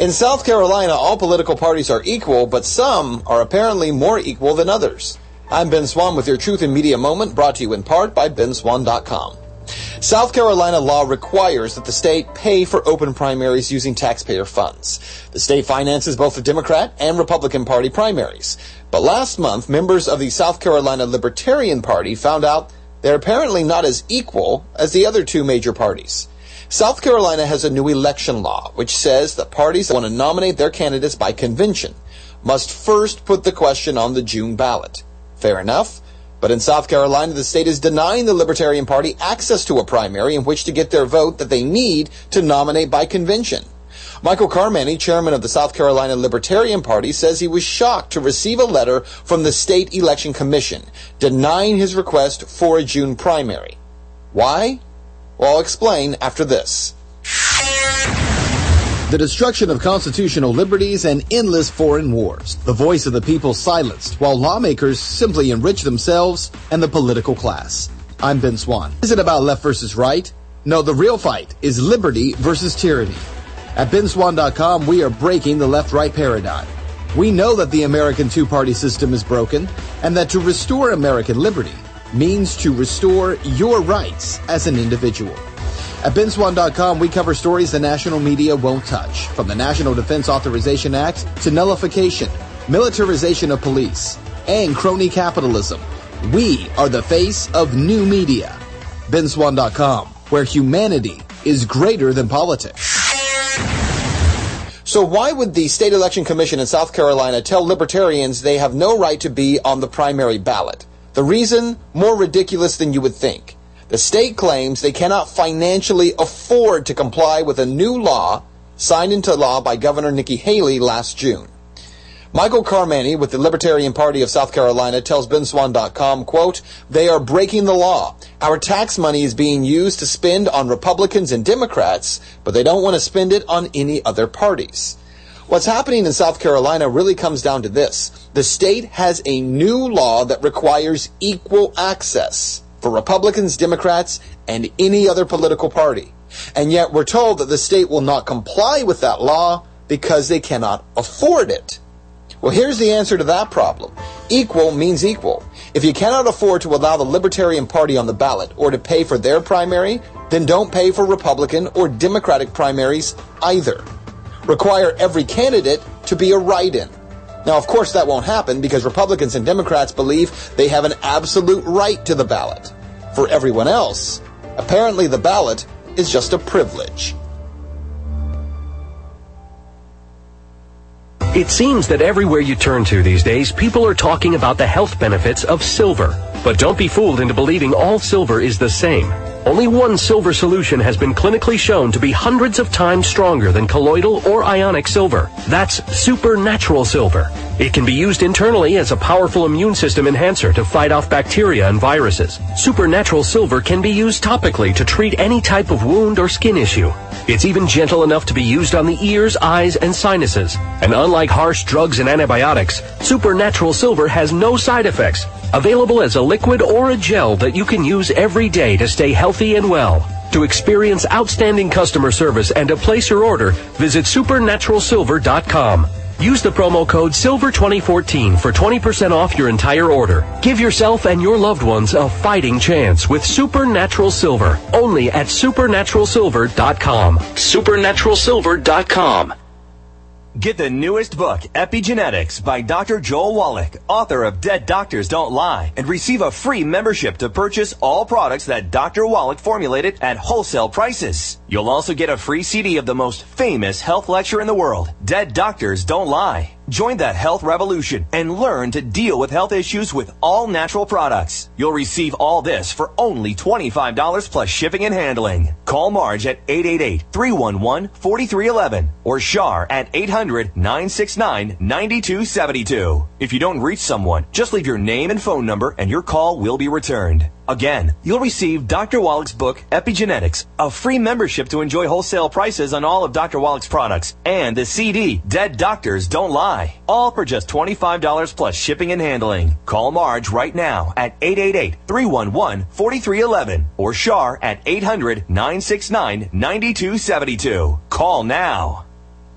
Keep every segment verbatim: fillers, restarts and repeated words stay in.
In South Carolina, all political parties are equal, but some are apparently more equal than others. I'm Ben Swan with your Truth in Media Moment, brought to you in part by Ben Swan dot com. South Carolina law requires that the state pay for open primaries using taxpayer funds. The state finances both the Democrat and Republican Party primaries. But last month, members of the South Carolina Libertarian Party found out they're apparently not as equal as the other two major parties. South Carolina has a new election law which says that parties that want to nominate their candidates by convention must first put the question on the June ballot. Fair enough. But in South Carolina, the state is denying the Libertarian Party access to a primary in which to get their vote that they need to nominate by convention. Michael Carmany, chairman of the South Carolina Libertarian Party, says he was shocked to receive a letter from the State Election Commission denying his request for a June primary. Why? Well, I'll explain after this. The destruction of constitutional liberties and endless foreign wars. The voice of the people silenced, while lawmakers simply enrich themselves and the political class. I'm Ben Swan. Is it about left versus right? No, the real fight is liberty versus tyranny. At Ben Swan dot com, we are breaking the left-right paradigm. We know that the American two-party system is broken, and that to restore American liberty means to restore your rights as an individual. At Ben Swan dot com, we cover stories the national media won't touch, from the National Defense Authorization Act to nullification, militarization of police, and crony capitalism. We are the face of new media. Ben Swan dot com, where humanity is greater than politics. So why would the State Election Commission in South Carolina tell libertarians they have no right to be on the primary ballot? The reason, more ridiculous than you would think. The state claims they cannot financially afford to comply with a new law signed into law by Governor Nikki Haley last June. Michael Carmany with the Libertarian Party of South Carolina tells Ben Swan dot com, quote, "They are breaking the law. Our tax money is being used to spend on Republicans and Democrats, but they don't want to spend it on any other parties." What's happening in South Carolina really comes down to this. The state has a new law that requires equal access for Republicans, Democrats, and any other political party. And yet we're told that the state will not comply with that law because they cannot afford it. Well, here's the answer to that problem. Equal means equal. If you cannot afford to allow the Libertarian Party on the ballot or to pay for their primary, then don't pay for Republican or Democratic primaries either. Require every candidate to be a write-in. Now, of course, that won't happen because Republicans and Democrats believe they have an absolute right to the ballot. For everyone else, apparently the ballot is just a privilege. It seems that everywhere you turn to these days, people are talking about the health benefits of silver. But don't be fooled into believing all silver is the same. Only one silver solution has been clinically shown to be hundreds of times stronger than colloidal or ionic silver. That's supernatural silver. It can be used internally as a powerful immune system enhancer to fight off bacteria and viruses. Supernatural silver can be used topically to treat any type of wound or skin issue. It's even gentle enough to be used on the ears, eyes, and sinuses. And unlike harsh drugs and antibiotics, supernatural silver has no side effects. Available as a liquid or a gel that you can use every day to stay healthy and well. To experience outstanding customer service and to place your order, visit supernatural silver dot com. Use the promo code silver twenty fourteen for twenty percent off your entire order. Give yourself and your loved ones a fighting chance with Supernatural Silver, only at supernatural silver dot com. supernatural silver dot com. Get the newest book, Epigenetics, by Doctor Joel Wallach, author of Dead Doctors Don't Lie, and receive a free membership to purchase all products that Doctor Wallach formulated at wholesale prices. You'll also get a free C D of the most famous health lecture in the world, Dead Doctors Don't Lie. Join the health revolution and learn to deal with health issues with all natural products. You'll receive all this for only twenty-five dollars plus shipping and handling. Call Marge at eight eight eight, three one one, four three one one or Shar at eight hundred, nine six nine, nine two seven two. If you don't reach someone, just leave your name and phone number and your call will be returned. Again, you'll receive Doctor Wallach's book, Epigenetics, a free membership to enjoy wholesale prices on all of Doctor Wallach's products, and the C D, Dead Doctors Don't Lie, all for just twenty-five dollars plus shipping and handling. Call Marge right now at eight eight eight, three one one, four three one one or Shar at eight hundred, nine six nine, nine two seven two. Call now.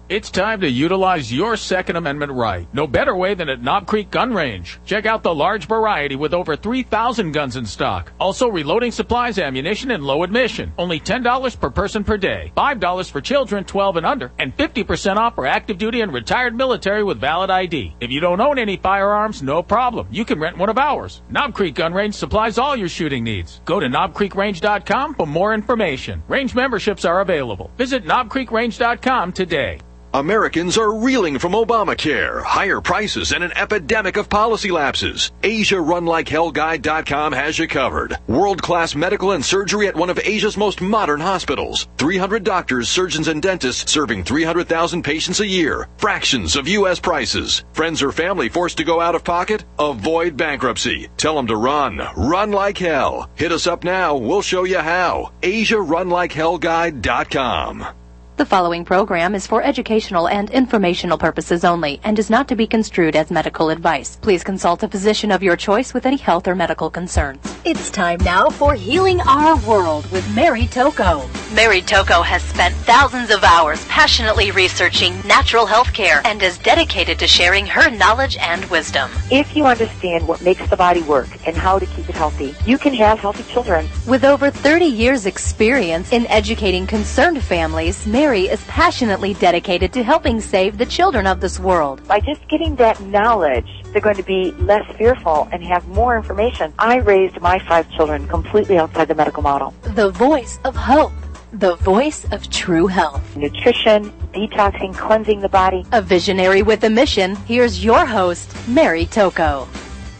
It's time to utilize your Second Amendment right. No better way than at Knob Creek Gun Range. Check out the large variety with over three thousand guns in stock. Also reloading supplies, ammunition, and low admission. Only ten dollars per person per day. five dollars for children twelve and under. And fifty percent off for active duty and retired military with valid I D. If you don't own any firearms, no problem. You can rent one of ours. Knob Creek Gun Range supplies all your shooting needs. Go to knob creek range dot com for more information. Range memberships are available. Visit knob creek range dot com today. Americans are reeling from Obamacare, higher prices, and an epidemic of policy lapses. Asia Run Like Hell Guide dot com has you covered. World-class medical and surgery at one of Asia's most modern hospitals. three hundred doctors, surgeons, and dentists serving three hundred thousand patients a year. Fractions of U S prices. Friends or family forced to go out of pocket? Avoid bankruptcy. Tell them to run. Run like hell. Hit us up now. We'll show you how. Asia Run Like Hell Guide dot com. The following program is for educational and informational purposes only and is not to be construed as medical advice. Please consult a physician of your choice with any health or medical concerns. It's time now for Healing Our World with Mary Tocco. Mary Tocco has spent thousands of hours passionately researching natural health care and is dedicated to sharing her knowledge and wisdom. If you understand what makes the body work and how to keep it healthy, you can have healthy children. With over thirty years experience in educating concerned families, Mary Mary is passionately dedicated to helping save the children of this world. By just getting that knowledge, they're going to be less fearful and have more information. I raised my five children completely outside the medical model. The voice of hope. The voice of true health. Nutrition, detoxing, cleansing the body. A visionary with a mission. Here's your host, Mary Tocco.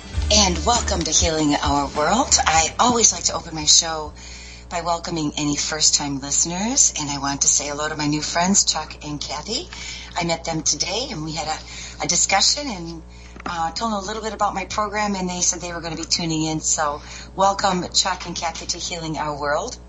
And welcome to Healing Our World. I always like to open my show by welcoming any first-time listeners, and I want to say hello to my new friends, Chuck and Kathy. I met them today, and we had a, a discussion, and uh, told them a little bit about my program, and they said they were going to be tuning in. So welcome, Chuck and Kathy, to Healing Our World.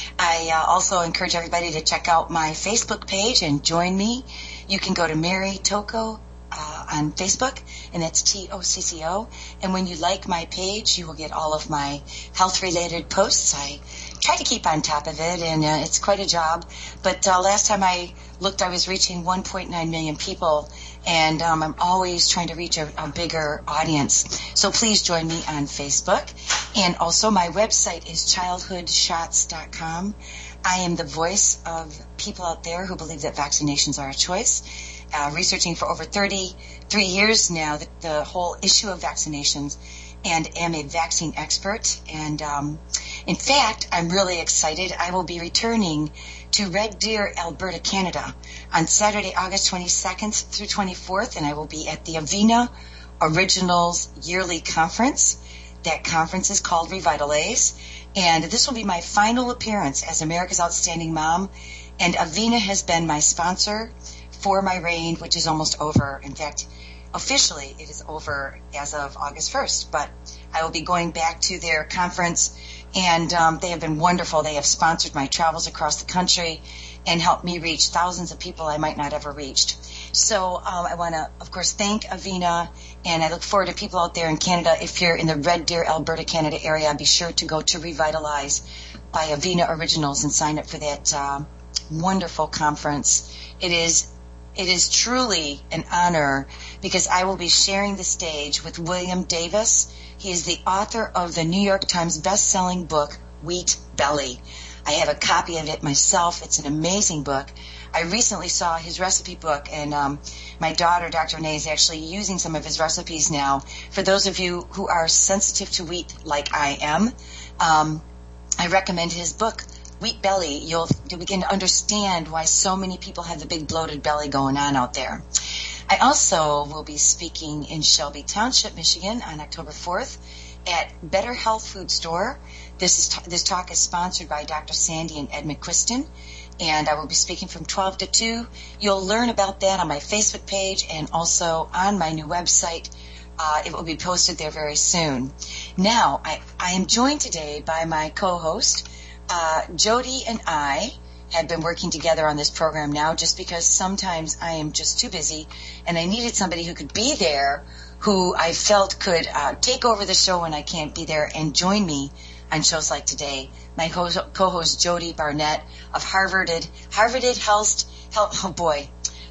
I uh, also encourage everybody to check out my Facebook page and join me. You can go to Mary Tocco uh, on Facebook, and that's T O C C O. And when you like my page, you will get all of my health-related posts. I try to keep on top of it, and uh, it's quite a job. But uh, last time I looked, I was reaching one point nine million people, and um, I'm always trying to reach a, a bigger audience. So please join me on Facebook. And also my website is childhood shots dot com. I am the voice of people out there who believe that vaccinations are a choice. Uh, researching for over thirty-three years now the, the whole issue of vaccinations, and am a vaccine expert. And um, in fact, I'm really excited. I will be returning to Red Deer, Alberta, Canada on Saturday, August twenty-second through twenty-fourth, and I will be at the Avena Originals Yearly Conference. That conference is called Revitalize, and this will be my final appearance as America's Outstanding Mom, and Avena has been my sponsor for my reign, which is almost over. In fact, officially it is over as of August first, but I will be going back to their conference, and um, they have been wonderful. They have sponsored my travels across the country and helped me reach thousands of people I might not have ever reached. So um, I want to, of course, thank Avena, and I look forward to people out there in Canada. If you're in the Red Deer, Alberta, Canada area, be sure to go to Revitalize by Avena Originals and sign up for that uh, wonderful conference. It is It is truly an honor because I will be sharing the stage with William Davis. He is the author of the New York Times best-selling book, Wheat Belly. I have a copy of it myself. It's an amazing book. I recently saw his recipe book, and um, my daughter, Doctor Renee, is actually using some of his recipes now. For those of you who are sensitive to wheat like I am, um, I recommend his book, Wheat Belly. You'll, you'll begin to understand why so many people have the big bloated belly going on out there. I also will be speaking in Shelby Township, Michigan on October fourth at Better Health Food Store. This is t- this talk is sponsored by Doctor Sandy and Ed McQuiston, and I will be speaking from twelve to two. You'll learn about that on my Facebook page and also on my new website. Uh, it will be posted there very soon. Now, I, I am joined today by my co-host, Uh, Jody and I have been working together on this program now just because sometimes I am just too busy and I needed somebody who could be there, who I felt could uh, take over the show when I can't be there and join me on shows like today. My co- co-host Jody Barnett of Harvarded, Harvarded Health, Health, oh boy,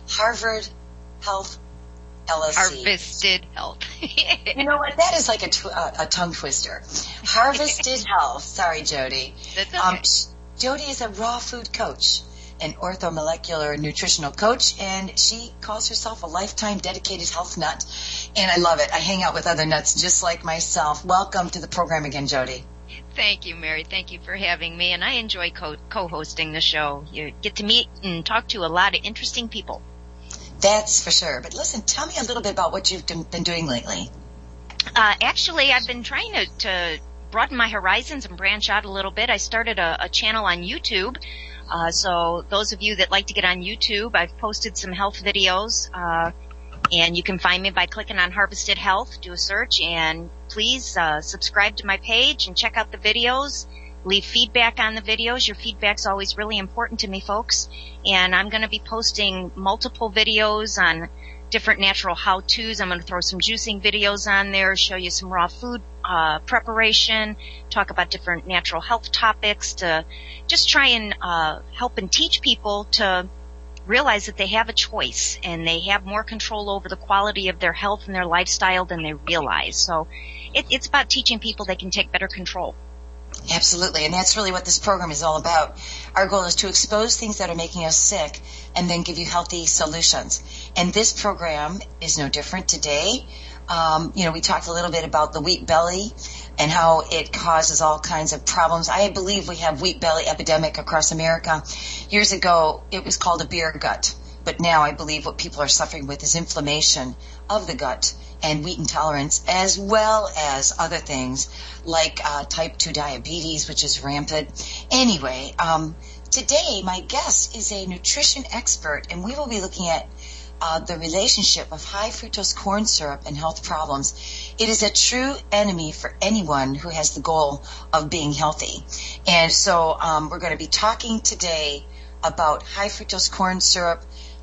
Harvard Health L L C. Harvested Health. You know what? That is like a, tw- a, a tongue twister. Harvested Health. Sorry, Jody. That's okay. Um, Jody is a raw food coach, an orthomolecular nutritional coach, and she calls herself a lifetime dedicated health nut. And I love it. I hang out with other nuts just like myself. Welcome to the program again, Jody. Thank you, Mary. Thank you for having me. And I enjoy co- co-hosting the show. You get to meet and talk to a lot of interesting people. That's for sure. But listen, tell me a little bit about what you've been doing lately. Uh, actually, I've been trying to, to broaden my horizons and branch out a little bit. I started a, a channel on YouTube. Uh, so those of you that like to get on YouTube, I've posted some health videos. Uh, and you can find me by clicking on Harvested Health, do a search, and please uh, subscribe to my page and check out the videos. Leave feedback on the videos. Your feedback's always really important to me, folks. And I'm going to be posting multiple videos on different natural how-tos. I'm going to throw some juicing videos on there, show you some raw food uh, preparation, talk about different natural health topics to just try and uh, help and teach people to realize that they have a choice and they have more control over the quality of their health and their lifestyle than they realize. So it, it's about teaching people they can take better control. Absolutely, and that's really what this program is all about. Our goal is to expose things that are making us sick and then give you healthy solutions. And this program is no different today. Um, you know, we talked a little bit about the wheat belly and how it causes all kinds of problems. I believe we have wheat belly epidemic across America. Years ago, it was called a beer gut. But now I believe what people are suffering with is inflammation of the gut and wheat intolerance, as well as other things like uh, type two diabetes, which is rampant. Anyway, um, today my guest is a nutrition expert, and we will be looking at uh, the relationship of high fructose corn syrup and health problems. It is a true enemy for anyone who has the goal of being healthy. And so um, we're going to be talking today about high fructose corn syrup,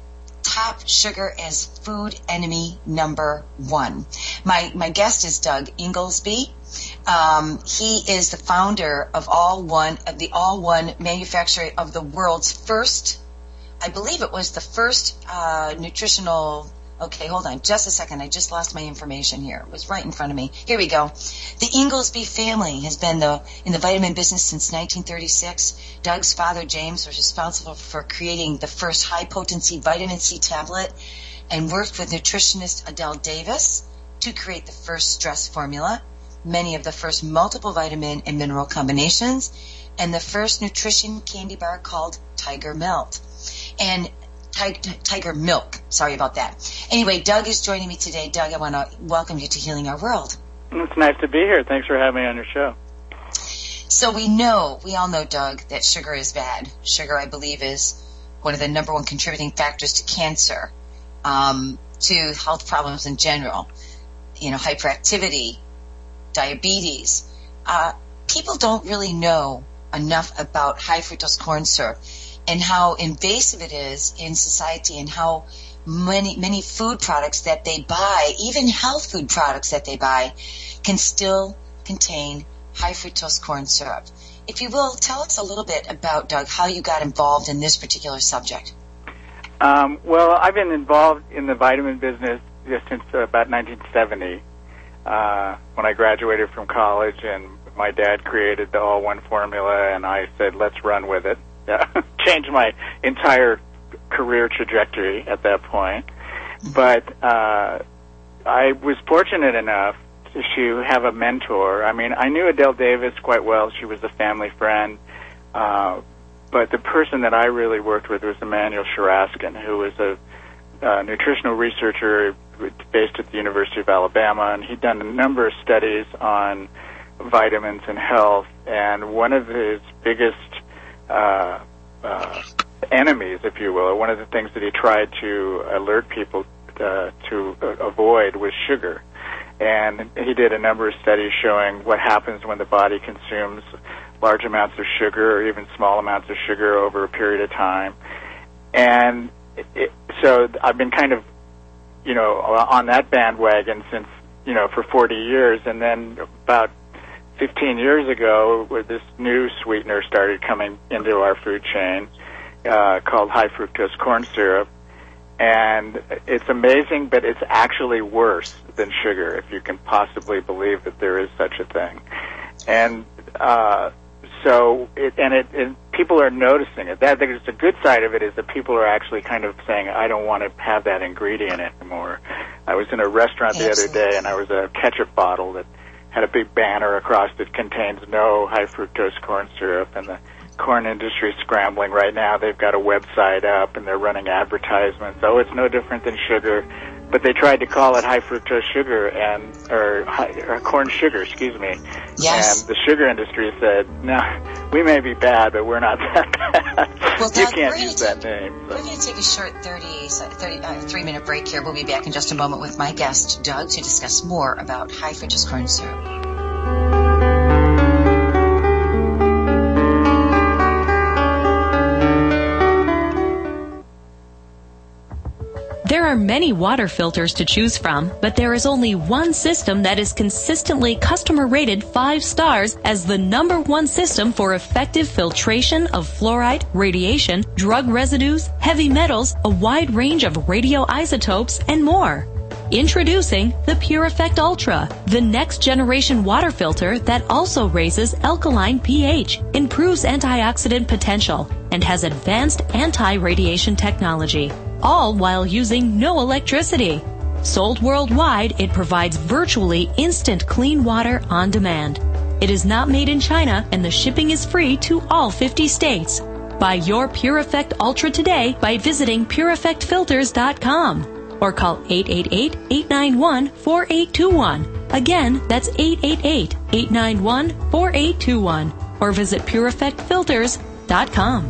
top sugar as food enemy number one. My my guest is Doug Inglesby. Um, he is the founder of All One, of the All One manufacturer of the world's first, I believe it was the first uh, nutritional. Okay, hold on just a second. I just lost my information here. It was right in front of me. Here we go. The Inglesby family has been the, in the vitamin business since nineteen thirty-six. Doug's father, James, was responsible for creating the first high-potency vitamin C tablet and worked with nutritionist Adele Davis to create the first stress formula, many of the first multiple vitamin and mineral combinations, and the first nutrition candy bar called Tiger Melt. And Tiger Milk. Sorry about that. Anyway, Doug is joining me today. Doug, I want to welcome you to Healing Our World. It's nice to be here. Thanks for having me on your show. So we know, we all know, Doug, that sugar is bad. Sugar, I believe, is one of the number one contributing factors to cancer, um, to health problems in general. You know, hyperactivity, diabetes. Uh, people don't really know enough about high fructose corn syrup and how invasive it is in society and how many, many food products that they buy, even health food products that they buy, can still contain high fructose corn syrup. If you will, tell us a little bit about, Doug, how you got involved in this particular subject. Um, well, I've been involved in the vitamin business just since uh, about nineteen seventy, uh, when I graduated from college, and my dad created the All One formula, and I said, let's run with it. Yeah, changed my entire career trajectory at that point. But uh, I was fortunate enough to have a mentor. I mean, I knew Adele Davis quite well. She was a family friend. Uh, but the person that I really worked with was Emmanuel Shiraskin, who was a uh, nutritional researcher based at the University of Alabama, and he'd done a number of studies on vitamins and health. And one of his biggest Uh, uh, enemies, if you will, or one of the things that he tried to alert people uh, to uh, avoid was sugar. And he did a number of studies showing what happens when the body consumes large amounts of sugar or even small amounts of sugar over a period of time. And it, it, so I've been kind of, you know, on that bandwagon since, you know, for forty years. And then about fifteen years ago, where this new sweetener started coming into our food chain uh, called high fructose corn syrup. And it's amazing, but it's actually worse than sugar, if you can possibly believe that there is such a thing. And uh, so, it, and it, it, people are noticing it. That there's a good side of it is that people are actually kind of saying, I don't want to have that ingredient anymore. I was in a restaurant the Absolutely. other day, and I was a ketchup bottle that had a big banner across it, contains no high fructose corn syrup, and the corn industry is scrambling right now. They've got a website up, and they're running advertisements. Oh, it's no different than sugar. But they tried to call it high fructose sugar, and or, high, or corn sugar, excuse me. Yes. And the sugar industry said, no, we may be bad, but we're not that bad. Well, you Doug, can't we're use gonna that take, name. So. We're going to take a short thirty, thirty, uh, three-minute break here. We'll be back in just a moment with my guest, Doug, to discuss more about high fructose corn syrup. There are many water filters to choose from, but there is only one system that is consistently customer rated five stars as the number one system for effective filtration of fluoride, radiation, drug residues, heavy metals, a wide range of radioisotopes, and more. Introducing the PureEffect Ultra, the next generation water filter that also raises alkaline pH, improves antioxidant potential, and has advanced anti-radiation technology, all while using no electricity. Sold worldwide, it provides virtually instant clean water on demand. It is not made in China, and the shipping is free to all fifty states. Buy your PureEffect Ultra today by visiting pure effect filters dot com. Or call eight eight eight, eight nine one, four eight two one. Again, that's eight eight eight, eight nine one, four eight two one. Or visit pure effect filters dot com.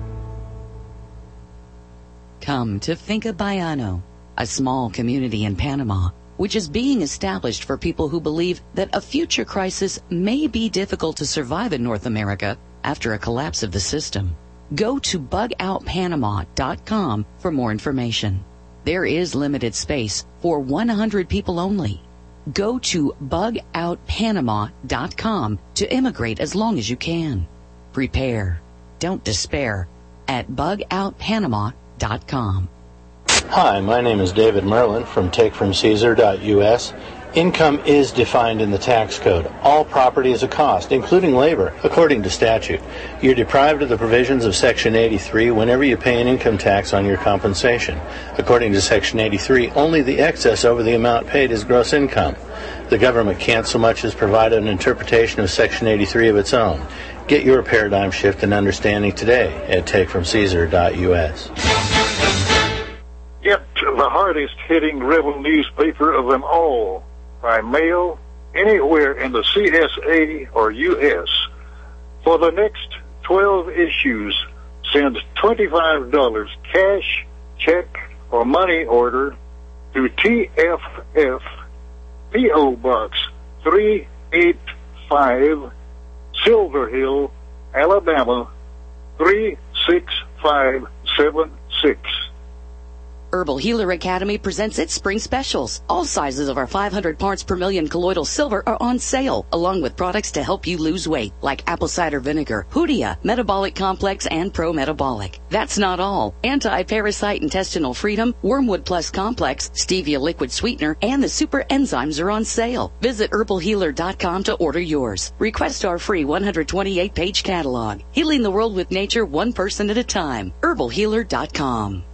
Come to Finca Baiano, a small community in Panama, which is being established for people who believe that a future crisis may be difficult to survive in North America after a collapse of the system. Go to bug out panama dot com for more information. There is limited space for one hundred people only. Go to bug out panama dot com to immigrate as long as you can. Prepare. Don't despair at bug out panama dot com. Hi, my name is David Merlin from take from caesar dot U S. Income is defined in the tax code. All property is a cost, including labor, according to statute. You're deprived of the provisions of Section eighty-three whenever you pay an income tax on your compensation. According to Section eighty-three, only the excess over the amount paid is gross income. The government can't so much as provide an interpretation of Section eighty-three of its own. Get your paradigm shift and understanding today at take from caesar dot U S. Get the hardest hitting rebel newspaper of them all by mail anywhere in the C S A or U S. For the next twelve issues, send twenty-five dollars cash, check, or money order to T F F, P O Box three eight five, Silver Hill, Alabama three six five seven six. Herbal Healer Academy presents its spring specials. All sizes of our five hundred parts per million colloidal silver are on sale, along with products to help you lose weight, like apple cider vinegar, Hoodia, Metabolic Complex, and Pro Metabolic. That's not all. Anti-Parasite Intestinal Freedom, Wormwood Plus Complex, Stevia Liquid Sweetener, and the Super Enzymes are on sale. Visit herbal healer dot com to order yours. Request our free one hundred twenty-eight page catalog. Healing the world with nature one person at a time. herbal healer dot com.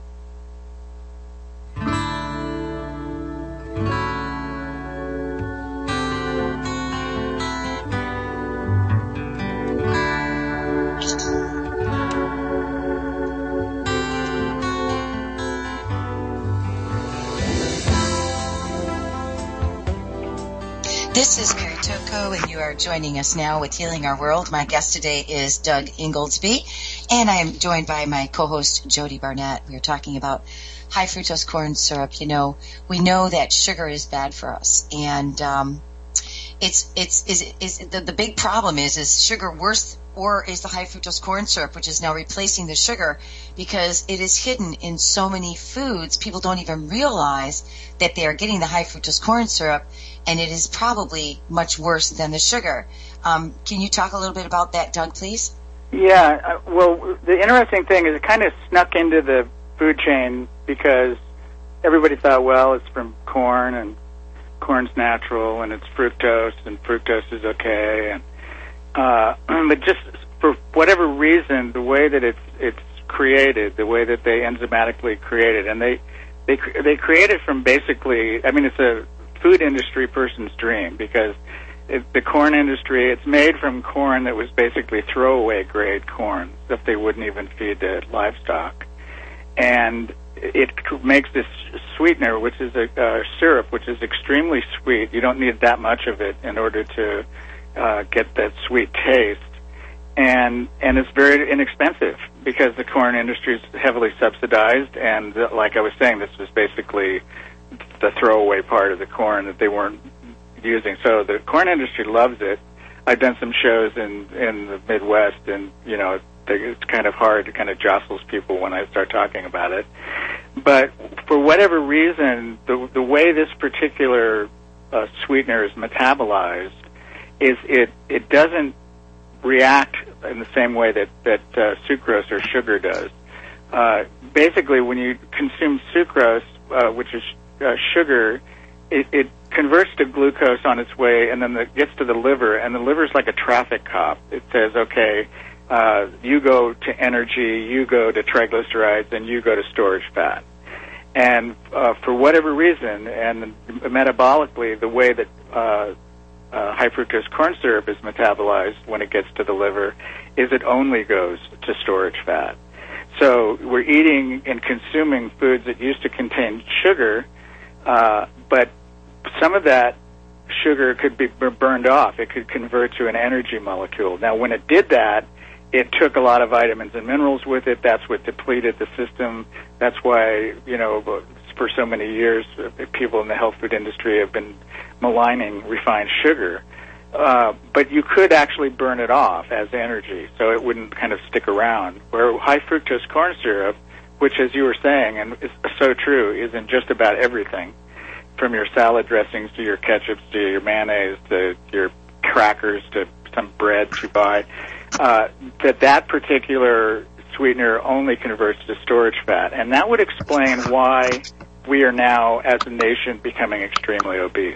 This is Mary Tocco, and you are joining us now with Healing Our World. My guest today is Doug Ingoldsby, and I am joined by my co-host, Jody Barnett. We are talking about high fructose corn syrup. You know, we know that sugar is bad for us, and um, it's it's is is the, the big problem is is sugar worse, or is the high fructose corn syrup, which is now replacing the sugar, because it is hidden in so many foods. People don't even realize that they are getting the high fructose corn syrup, and it is probably much worse than the sugar. Um, can you talk a little bit about that, Doug, please? Yeah, uh, well, the interesting thing is it kind of snuck into the food chain because everybody thought, well, it's from corn, and corn's natural, and it's fructose, and fructose is okay. And uh, but just for whatever reason, the way that it's it's created, the way that they enzymatically create it, and they they they create it from basically, I mean, it's a food industry person's dream because it, the corn industry, it's made from corn that was basically throwaway grade corn that they wouldn't even feed the livestock, and it makes this sweetener, which is a uh, syrup, which is extremely sweet. You don't need that much of it in order to uh, get that sweet taste. And and it's very inexpensive because the corn industry is heavily subsidized. And uh, like I was saying, this was basically the throwaway part of the corn that they weren't using. So the corn industry loves it. I've done some shows in, in the Midwest, and, you know, it's kind of hard to kind of jostles people when I start talking about it. But for whatever reason, the the way this particular uh, sweetener is metabolized is it, it doesn't react in the same way that, that uh, sucrose or sugar does. Uh, basically, when you consume sucrose, uh, which is uh, sugar, it, it converts to glucose on its way, and then it gets to the liver, and the liver is like a traffic cop. It says, okay, Uh, you go to energy, you go to triglycerides, and you go to storage fat. And uh, for whatever reason, and metabolically, the way that uh, uh, high fructose corn syrup is metabolized when it gets to the liver is it only goes to storage fat. So we're eating and consuming foods that used to contain sugar, uh, but some of that sugar could be burned off. It could convert to an energy molecule. Now, when it did that, it took a lot of vitamins and minerals with it. That's what depleted the system. That's why, you know, for so many years, people in the health food industry have been maligning refined sugar. Uh, but you could actually burn it off as energy, so it wouldn't kind of stick around. Where high fructose corn syrup, which, as you were saying, and is so true, is in just about everything, from your salad dressings to your ketchups to your mayonnaise to your crackers to some bread you buy, uh, that that particular sweetener only converts to storage fat. And that would explain why we are now, as a nation, becoming extremely obese.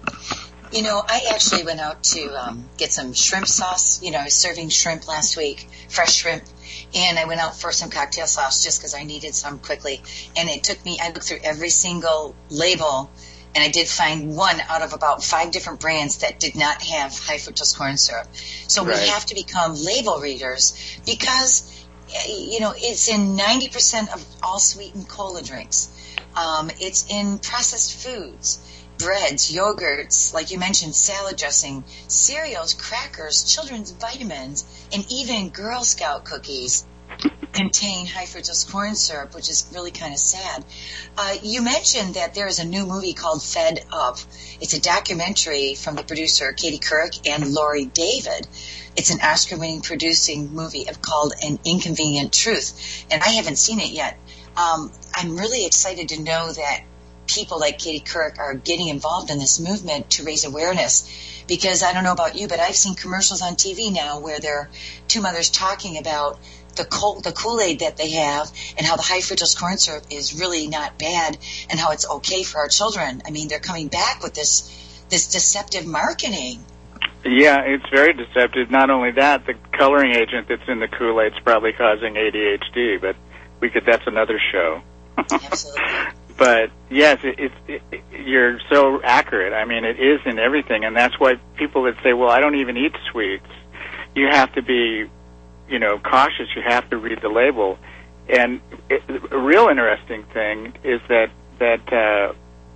You know, I actually went out to um, get some shrimp sauce. You know, I was serving shrimp last week, fresh shrimp, and I went out for some cocktail sauce just because I needed some quickly. And it took me, I looked through every single label, and I did find one out of about five different brands that did not have high fructose corn syrup. So right. We have to become label readers because, you know, it's in ninety percent of all sweetened cola drinks. Um, it's in processed foods, breads, yogurts, like you mentioned, salad dressing, cereals, crackers, children's vitamins, and even Girl Scout cookies contain high fructose corn syrup, which is really kind of sad. Uh, you mentioned that there is a new movie called Fed Up. It's a documentary from the producer Katie Couric and Laurie David. It's an Oscar-winning producing movie called An Inconvenient Truth, and I haven't seen it yet. Um, I'm really excited to know that people like Katie Couric are getting involved in this movement to raise awareness, because I don't know about you, but I've seen commercials on T V now where there are two mothers talking about the Kool- the Kool-Aid that they have and how the high fructose corn syrup is really not bad and how it's okay for our children. I mean, they're coming back with this this deceptive marketing. Yeah, it's very deceptive. Not only that, the coloring agent that's in the Kool-Aid is probably causing A D H D, but we could that's another show. Absolutely. But yes, it, it, it, you're so accurate. I mean, it is in everything, and that's why people that say, well, I don't even eat sweets, you have to be, you know, cautious. You have to read the label. And it, a real interesting thing is that, that uh,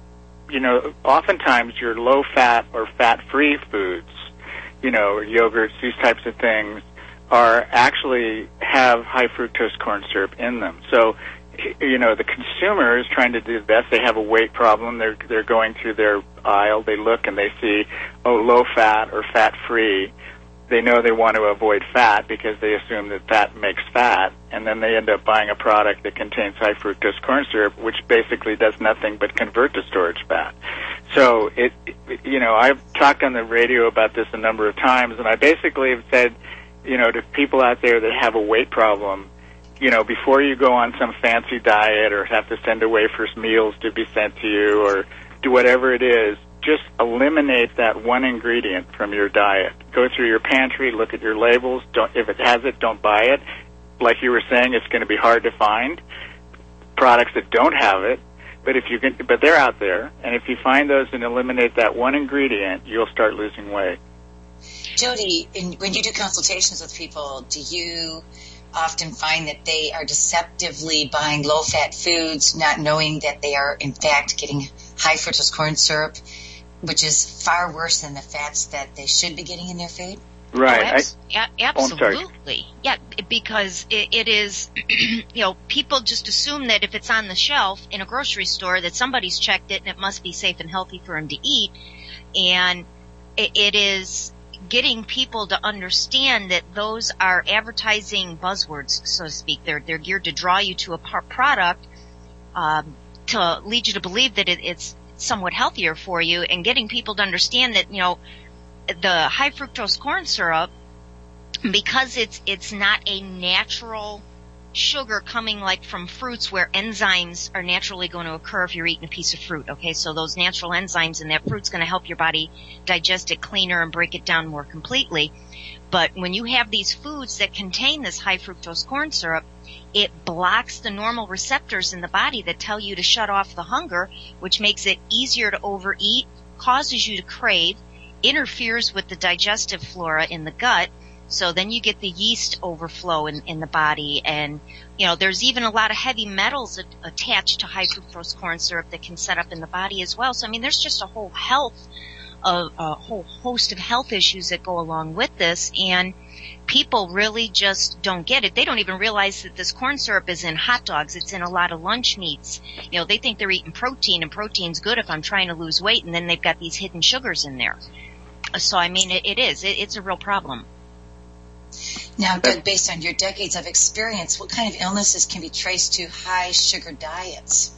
you know, oftentimes your low-fat or fat-free foods, you know, yogurts, these types of things, are actually have high fructose corn syrup in them. So, you know, the consumer is trying to do the best. They have a weight problem. They're they're going through their aisle. They look and they see, oh, low fat or fat free. They know they want to avoid fat because they assume that fat makes fat, and then they end up buying a product that contains high fructose corn syrup, which basically does nothing but convert to storage fat. So it, it you know, I've talked on the radio about this a number of times, and I basically have said, you know, to people out there that have a weight problem, you know, before you go on some fancy diet or have to send away for meals to be sent to you or do whatever it is, just eliminate that one ingredient from your diet. Go through your pantry, look at your labels. Don't, if it has it, don't buy it. Like you were saying, it's going to be hard to find products that don't have it, but if you can, but they're out there. And if you find those and eliminate that one ingredient, you'll start losing weight. Jody, in, when you do consultations with people, do you often find that they are deceptively buying low-fat foods, not knowing that they are, in fact, getting high fructose corn syrup, which is far worse than the fats that they should be getting in their food? Right. Oh, abs- I, a- absolutely. Oh, yeah, because it, it is, you know, people just assume that if it's on the shelf in a grocery store that somebody's checked it and it must be safe and healthy for them to eat. And it, it is getting people to understand that those are advertising buzzwords, so to speak. They're, they're geared to draw you to a par- product, um, to lead you to believe that it, it's somewhat healthier for you, and getting people to understand that, you know, the high fructose corn syrup, because it's it's not a natural sugar coming like from fruits where enzymes are naturally going to occur if you're eating a piece of fruit. Okay, so those natural enzymes in that fruit's going to help your body digest it cleaner and break it down more completely. But when you have these foods that contain this high fructose corn syrup, it blocks the normal receptors in the body that tell you to shut off the hunger, which makes it easier to overeat, causes you to crave, interferes with the digestive flora in the gut, so then you get the yeast overflow in, in the body. And, you know, there's even a lot of heavy metals a- attached to high fructose corn syrup that can set up in the body as well. So, I mean, there's just a whole health, of, a whole host of health issues that go along with this, and people really just don't get it. They don't even realize that this corn syrup is in hot dogs. It's in a lot of lunch meats. You know, they think they're eating protein, and protein's good if I'm trying to lose weight, and then they've got these hidden sugars in there. So, I mean, it, it is. It, it's a real problem. Now, Doug, based on your decades of experience, what kind of illnesses can be traced to high sugar diets?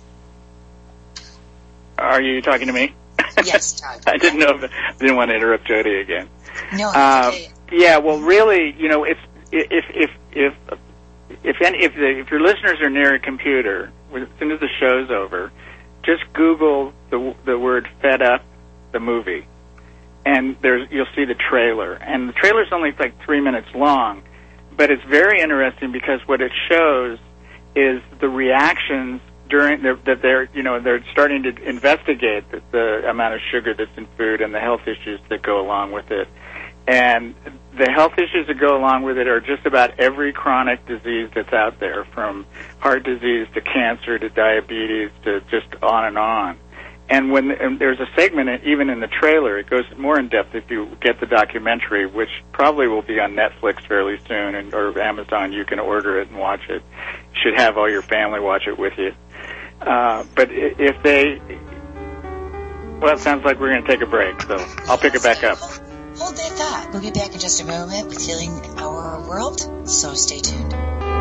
Are you talking to me? Yes, Doug. I didn't know. If, I didn't want to interrupt Jody again. No, uh, okay. Yeah, well, really, you know, if if if if if any, if, the, if your listeners are near a computer, as soon as the show's over, just Google the the word "Fed Up," the movie, and there's you'll see the trailer. And the trailer's only like three minutes long, but it's very interesting because what it shows is the reactions during the, that they're you know they're starting to investigate the, the amount of sugar that's in food and the health issues that go along with it. And the health issues that go along with it are just about every chronic disease that's out there, from heart disease to cancer to diabetes to just on and on. And when and there's a segment, even in the trailer, it goes more in depth if you get the documentary, which probably will be on Netflix fairly soon, and or Amazon. You can order it and watch it. You should have all your family watch it with you. Uh, but if they, well, it sounds like we're going to take a break, so I'll pick it back up. Hold that thought. We'll be back in just a moment with Healing Our World, so stay tuned.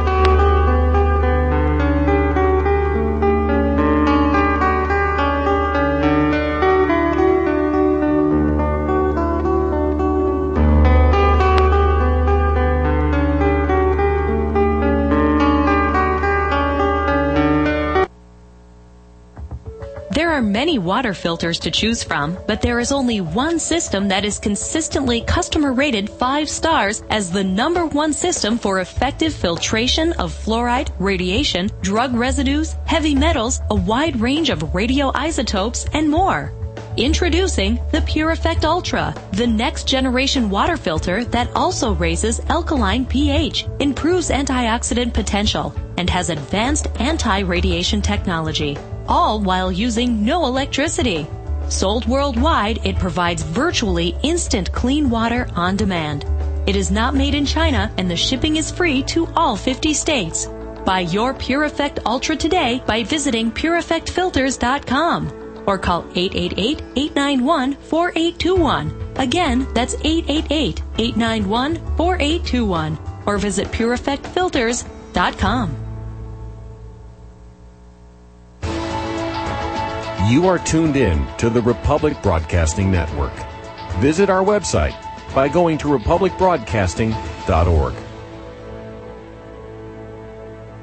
There are many water filters to choose from, but there is only one system that is consistently customer rated five stars as the number one system for effective filtration of fluoride, radiation, drug residues, heavy metals, a wide range of radioisotopes, and more. Introducing the PureEffect Ultra, the next generation water filter that also raises alkaline pH, improves antioxidant potential, and has advanced anti-radiation technology, all while using no electricity. Sold worldwide, it provides virtually instant clean water on demand. It is not made in China, and the shipping is free to all fifty states. Buy your PureEffect Ultra today by visiting pure effect filters dot com or call eight eight eight, eight nine one, four eight two one. Again, that's eight eight eight, eight nine one, four eight two one, or visit pure effect filters dot com. You are tuned in to the Republic Broadcasting Network. Visit our website by going to republic broadcasting dot org.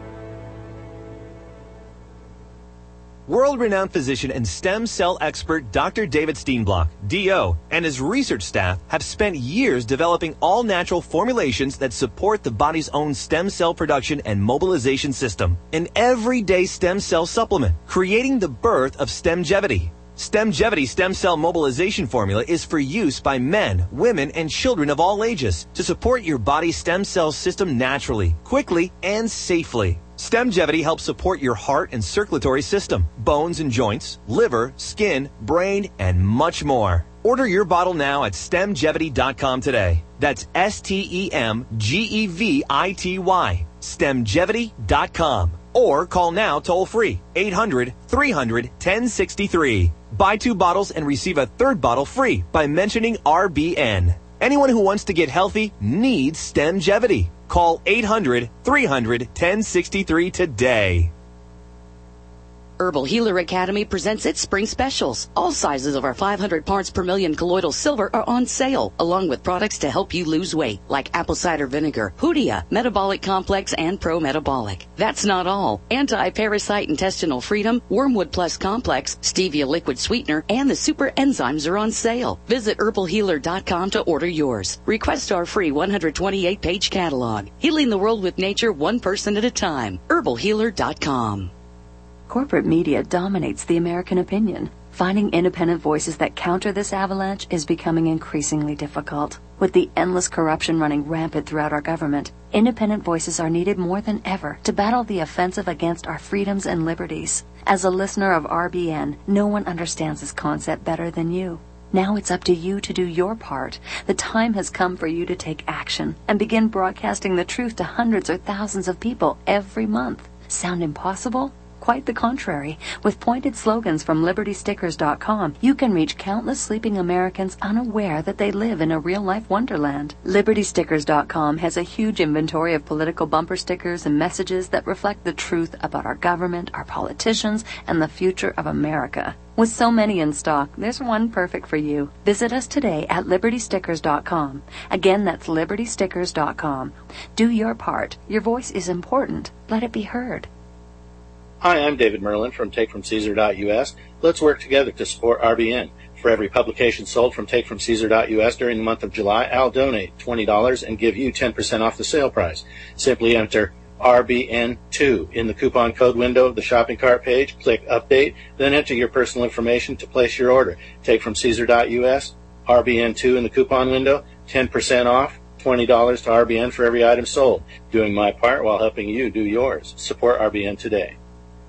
World-renowned physician and stem cell expert Doctor David Steenblock, D O, and his research staff have spent years developing all-natural formulations that support the body's own stem cell production and mobilization system. An everyday stem cell supplement, creating the birth of Stemgevity. Stemgevity stem cell mobilization formula is for use by men, women, and children of all ages to support your body's stem cell system naturally, quickly, and safely. Stemgevity helps support your heart and circulatory system, bones and joints, liver, skin, brain, and much more. Order your bottle now at stemgevity dot com today. That's S T E M G E V I T Y. stemgevity dot com. Or call now toll free, eight hundred, three hundred, ten sixty-three. Buy two bottles and receive a third bottle free by mentioning R B N. Anyone who wants to get healthy needs Stemgevity. Call eight hundred, three hundred, ten sixty-three today. Herbal Healer Academy presents its spring specials. All sizes of our five hundred parts per million colloidal silver are on sale, along with products to help you lose weight, like apple cider vinegar, Hoodia, Metabolic Complex, and Pro Metabolic. That's not all. Anti-Parasite Intestinal Freedom, Wormwood Plus Complex, Stevia Liquid Sweetener, and the Super Enzymes are on sale. Visit herbal healer dot com to order yours. Request our free one hundred twenty-eight page catalog. Healing the world with nature one person at a time. herbal healer dot com. Corporate media dominates the American opinion. Finding independent voices that counter this avalanche is becoming increasingly difficult. With the endless corruption running rampant throughout our government, independent voices are needed more than ever to battle the offensive against our freedoms and liberties. As a listener of R B N, no one understands this concept better than you. Now it's up to you to do your part. The time has come for you to take action and begin broadcasting the truth to hundreds or thousands of people every month. Sound impossible? Quite the contrary. With pointed slogans from liberty stickers dot com, you can reach countless sleeping Americans unaware that they live in a real-life wonderland. liberty stickers dot com has a huge inventory of political bumper stickers and messages that reflect the truth about our government, our politicians, and the future of America. With so many in stock, there's one perfect for you. Visit us today at liberty stickers dot com. Again, that's liberty stickers dot com. Do your part. Your voice is important. Let it be heard. Hi, I'm David Merlin from take from caesar dot U S. Let's work together to support R B N. For every publication sold from take from caesar dot U S during the month of July, I'll donate twenty dollars and give you ten percent off the sale price. Simply enter R B N two in the coupon code window of the shopping cart page, click Update, then enter your personal information to place your order. take from caesar dot U S, R B N two in the coupon window, ten percent off, twenty dollars to R B N for every item sold. Doing my part while helping you do yours. Support R B N today.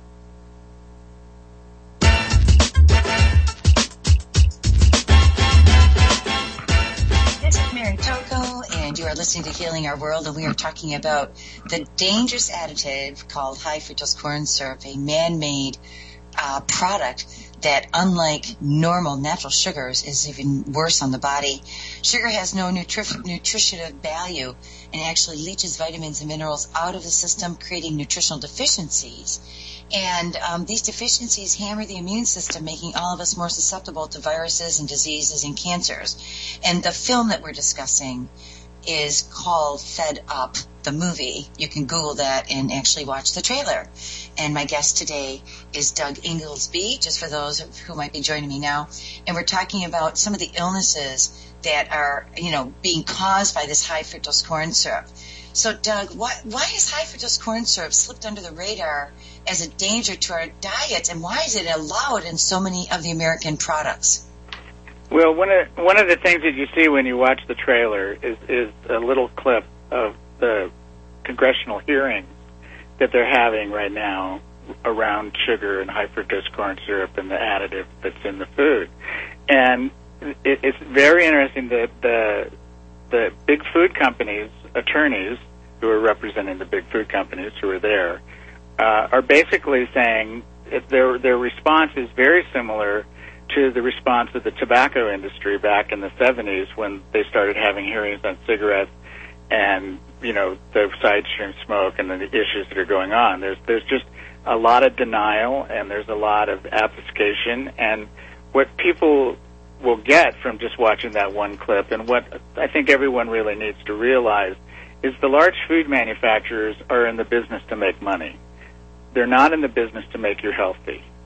And you are listening to Healing Our World, and we are talking about the dangerous additive called high fructose corn syrup, a man-made uh, product that, unlike normal natural sugars, is even worse on the body. Sugar has no nutri- nutritive value and actually leaches vitamins and minerals out of the system, creating nutritional deficiencies. And um, these deficiencies hammer the immune system, making all of us more susceptible to viruses and diseases and cancers. And the film that we're discussing is called Fed Up, the movie. You can Google that and actually watch the trailer. And my guest today is Doug Inglesby, just for those who might be joining me now. And we're talking about some of the illnesses that are, you know, being caused by this high fructose corn syrup. So, Doug, why, why has high fructose corn syrup slipped under the radar as a danger to our diets, and why is it allowed in so many of the American products? Well, one of one of the things that you see when you watch the trailer is is a little clip of the congressional hearings that they're having right now around sugar and high fructose corn syrup and the additive that's in the food, and it, it's very interesting that the the big food companies' attorneys who are representing the big food companies who are there uh, are basically saying if their their response is very similar to the response of the tobacco industry back in the seventies when they started having hearings on cigarettes and, you know, the side stream smoke and the issues that are going on. There's there's just a lot of denial and there's a lot of obfuscation, and what people will get from just watching that one clip, and what I think everyone really needs to realize, is the large food manufacturers are in the business to make money. They're not in the business to make you healthy.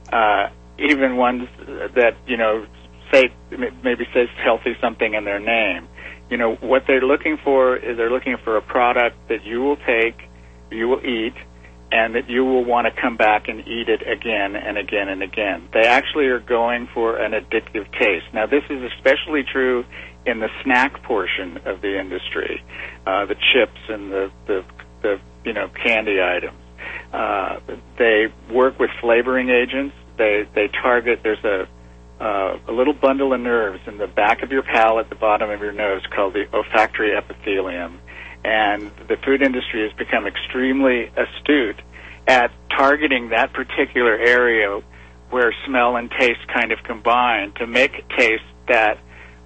uh, even ones that, you know, say, maybe says healthy something in their name. You know, what they're looking for is they're looking for a product that you will take, you will eat, and that you will want to come back and eat it again and again and again. They actually are going for an addictive taste. Now, this is especially true in the snack portion of the industry, uh, the chips and the, the, the you know, candy items. Uh, they work with flavoring agents. They, they target, there's a, uh, a little bundle of nerves in the back of your palate, the bottom of your nose, called the olfactory epithelium. And the food industry has become extremely astute at targeting that particular area where smell and taste kind of combine to make a taste that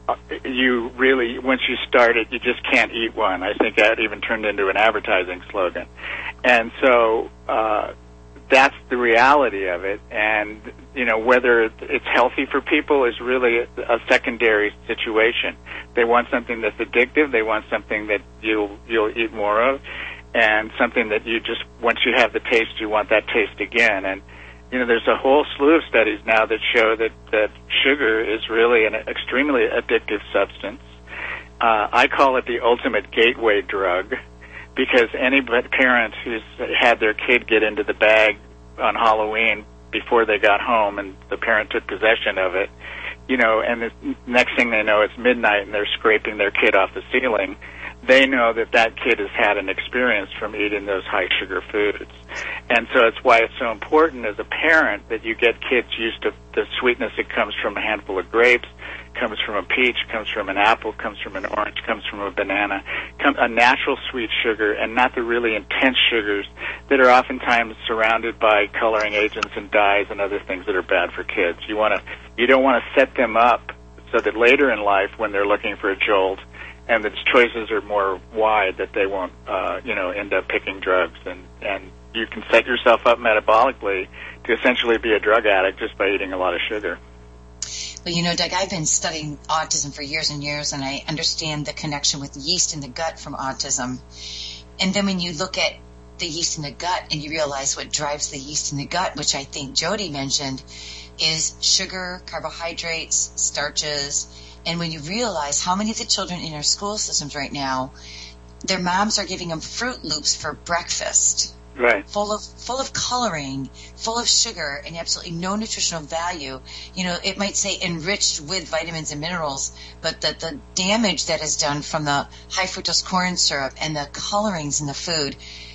you really, once you start it, you just can't eat one. I think that even turned into an advertising slogan. And so uh, that's the reality of it. And, you know, whether it's healthy for people is really a, a secondary situation. They want something that's addictive. They want something that you'll you'll eat more of, and something that you just, once you have the taste, you want that taste again. And, you know, there's a whole slew of studies now that show that, that sugar is really an extremely addictive substance. Uh, I call it the ultimate gateway drug, because any parent who's had their kid get into the bag on Halloween before they got home and the parent took possession of it, you know, and the next thing they know, it's midnight and they're scraping their kid off the ceiling, they know that that kid has had an experience from eating those high-sugar foods. And so it's why it's so important as a parent that you get kids used to the sweetness that comes from a handful of grapes, comes from a peach, comes from an apple, comes from an orange, comes from a banana, come, a natural sweet sugar, and not the really intense sugars that are oftentimes surrounded by coloring agents and dyes and other things that are bad for kids. You want to, you don't want to set them up so that later in life, when they're looking for a jolt, and the choices are more wide, that they won't, uh, you know, end up picking drugs. And, and you can set yourself up metabolically to essentially be a drug addict just by eating a lot of sugar. Well, you know, Doug, I've been studying autism for years and years, and I understand the connection with yeast in the gut from autism. And then when you look at the yeast in the gut and you realize what drives the yeast in the gut, which I think Jody mentioned, is sugar, carbohydrates, starches. And when you realize how many of the children in our school systems right now, their moms are giving them Fruit Loops for breakfast. Right. Full of full of coloring, full of sugar, and absolutely no nutritional value. You know, it might say enriched with vitamins and minerals, but the, the damage that is done from the high fructose corn syrup and the colorings in the food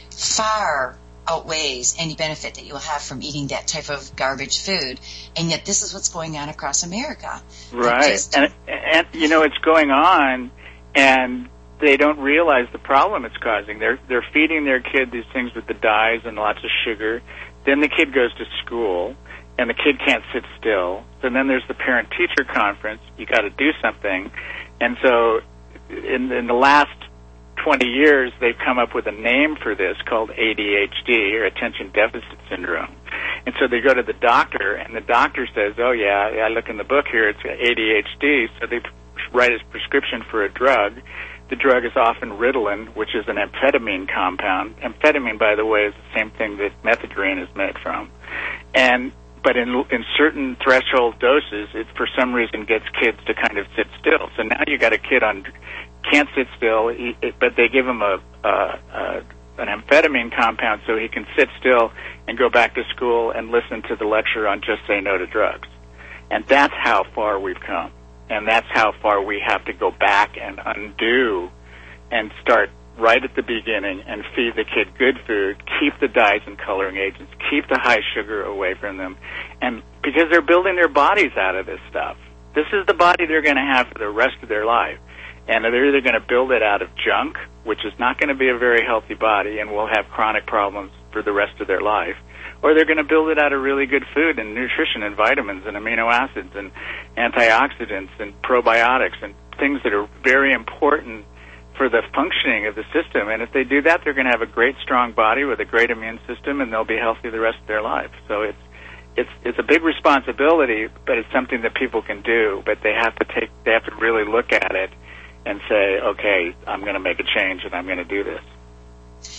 far outweighs any benefit that you'll have from eating that type of garbage food. And yet this is what's going on across America. Right. Just, and, and, you know, it's going on, and they don't realize the problem it's causing. They're they're feeding their kid these things with the dyes and lots of sugar. Then the kid goes to school, and the kid can't sit still. So then there's the parent-teacher conference. You got to do something. And so in, in the last twenty years, they've come up with a name for this called A D H D, or Attention Deficit Syndrome. And so they go to the doctor, and the doctor says, oh, yeah, I look in the book here, it's A D H D. So they write a prescription for a drug. The drug is often Ritalin, which is an amphetamine compound. Amphetamine, by the way, is the same thing that methadone is made from. And but in in certain threshold doses, it for some reason gets kids to kind of sit still. So now you got a kid on can't sit still, he, it, but they give him a, a, a an amphetamine compound so he can sit still and go back to school and listen to the lecture on Just Say No to Drugs. And that's how far we've come. And that's how far we have to go back and undo and start right at the beginning and feed the kid good food, keep the dyes and coloring agents, keep the high sugar away from them. And because they're building their bodies out of this stuff. This is the body they're going to have for the rest of their life. And they're either going to build it out of junk, which is not going to be a very healthy body and will have chronic problems for the rest of their life, or they're going to build it out of really good food and nutrition and vitamins and amino acids and antioxidants and probiotics and things that are very important for the functioning of the system. And if they do that, they're going to have a great, strong body with a great immune system, and they'll be healthy the rest of their life. So it's it's it's a big responsibility, but it's something that people can do. But they have to take they have to really look at it and say, okay, I'm going to make a change and I'm going to do this.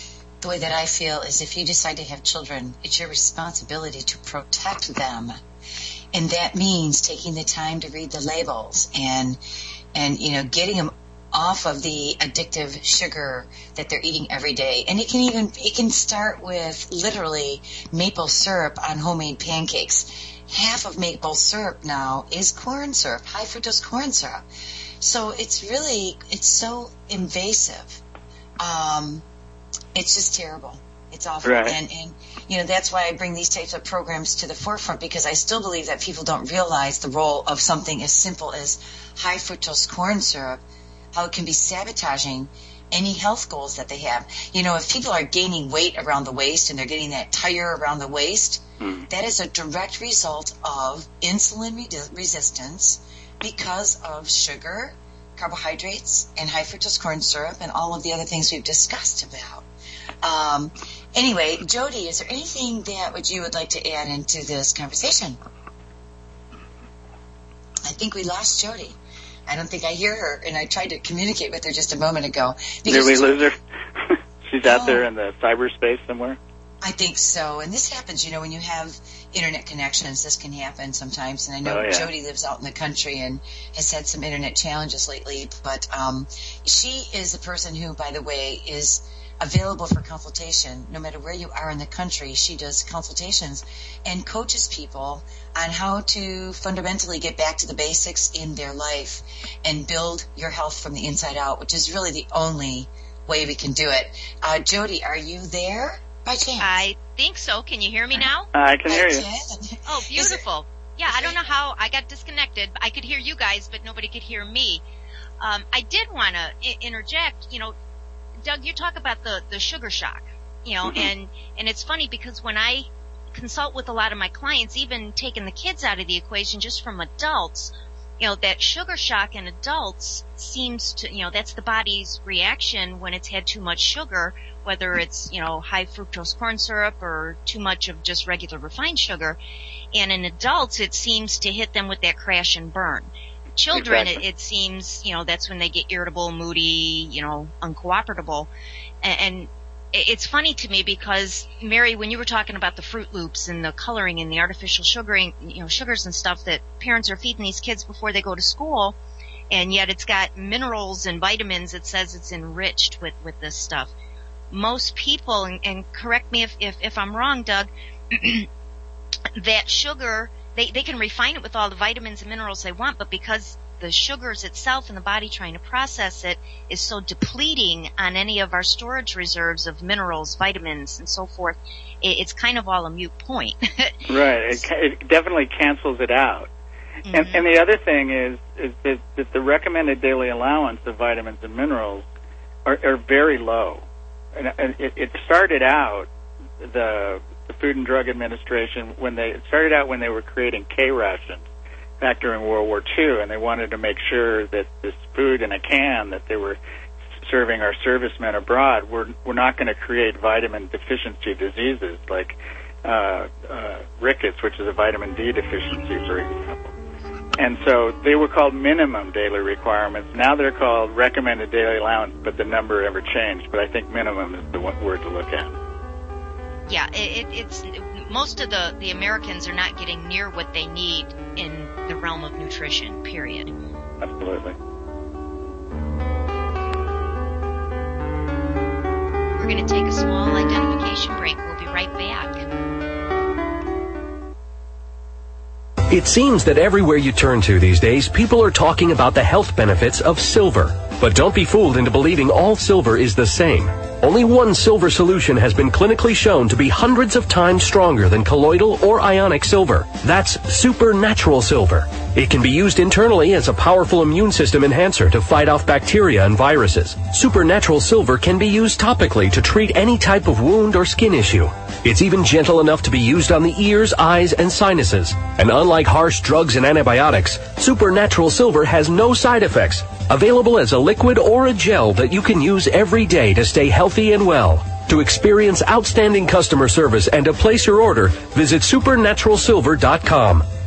the way that I feel is if you decide to have children, it's your responsibility to protect them. And that means taking the time to read the labels and, and, you know, getting them off of the addictive sugar that they're eating every day. And it can even, it can start with literally maple syrup on homemade pancakes. Half of maple syrup now is corn syrup, high fructose corn syrup. So it's really, it's so invasive. Um, it's just terrible. It's awful. Right. And, and, you know, that's why I bring these types of programs to the forefront, because I still believe that people don't realize the role of something as simple as high fructose corn syrup, how it can be sabotaging any health goals that they have. You know, if people are gaining weight around the waist and they're getting that tire around the waist, mm. that is a direct result of insulin re- resistance because of sugar, carbohydrates, and high fructose corn syrup, and all of the other things we've discussed about. Um, anyway, Jody, is there anything that would you would like to add into this conversation? I think we lost Jody. I don't think I hear her, and I tried to communicate with her just a moment ago. Did we lose her? She's out oh, there in the cyberspace somewhere? I think so. And this happens, you know, when you have internet connections, this can happen sometimes. And I know oh, yeah. Jody lives out in the country and has had some internet challenges lately. But um, she is a person who, by the way, is available for consultation. No matter where you are in the country, she does consultations and coaches people on how to fundamentally get back to the basics in their life and build your health from the inside out, which is really the only way we can do it. Uh, Jody, are you there by chance? I think so. Can you hear me now? I can hear I you. Can. Oh, beautiful. It, yeah, I don't know how I got disconnected. I could hear you guys, but nobody could hear me. Um, I did want to I- interject, you know, Doug, you talk about the, the sugar shock, you know, mm-hmm. and, and it's funny because when I consult with a lot of my clients, even taking the kids out of the equation just from adults, you know, that sugar shock in adults seems to, you know, that's the body's reaction when it's had too much sugar, whether it's, you know, high fructose corn syrup or too much of just regular refined sugar. And in adults, it seems to hit them with that crash and burn. Children, exactly. it, it seems, you know, that's when they get irritable, moody, you know, uncooperable. And, and it's funny to me because, Mary, when you were talking about the Fruit Loops and the coloring and the artificial sugaring, you know, sugars and stuff that parents are feeding these kids before they go to school, and yet it's got minerals and vitamins, it says it's enriched with, with this stuff. Most people, and, and correct me if, if, if I'm wrong, Doug, that sugar, They, they can refine it with all the vitamins and minerals they want, but because the sugars itself in the body trying to process it is so depleting on any of our storage reserves of minerals, vitamins, and so forth, it, it's kind of all a moot point. Right. It, it definitely cancels it out. Mm-hmm. And, and the other thing is, is that, that the recommended daily allowance of vitamins and minerals are, are very low. And it, it started out, the the Food and Drug Administration, when they it started out when they were creating K rations back during World War Two, and they wanted to make sure that this food in a can that they were serving our servicemen abroad were were not going to create vitamin deficiency diseases like uh, uh, rickets, which is a vitamin D deficiency, for example. And so they were called minimum daily requirements. Now they're called recommended daily allowance, but the number never changed. But I think minimum is the one word to look at. Yeah, it, it's most of the, the Americans are not getting near what they need in the realm of nutrition, period. Absolutely. We're going to take a small identification break. We'll be right back. It seems that everywhere you turn to these days, people are talking about the health benefits of silver. But don't be fooled into believing all silver is the same. Only one silver solution has been clinically shown to be hundreds of times stronger than colloidal or ionic silver. That's supernatural silver. It can be used internally as a powerful immune system enhancer to fight off bacteria and viruses. Supernatural silver can be used topically to treat any type of wound or skin issue. It's even gentle enough to be used on the ears, eyes, and sinuses. And unlike harsh drugs and antibiotics, supernatural silver has no side effects. Available as a liquid or a gel that you can use every day to stay healthy and well. To experience outstanding customer service and to place your order, visit supernatural silver dot com.